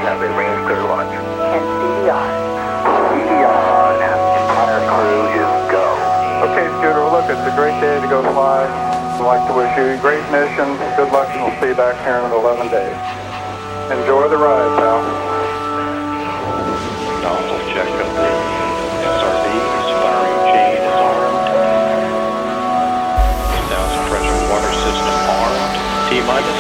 have a range clear launch. And CDR. CDR, entire crew is go. Okay, Scooter, well, look, it's a great day to go fly. I'd like to wish you a great mission. Good luck, and we'll see you back here in 11 days. Enjoy the ride, pal. Nozzle check of the SRBs. Firing chain is armed. Sound suppressor water system armed. T-minus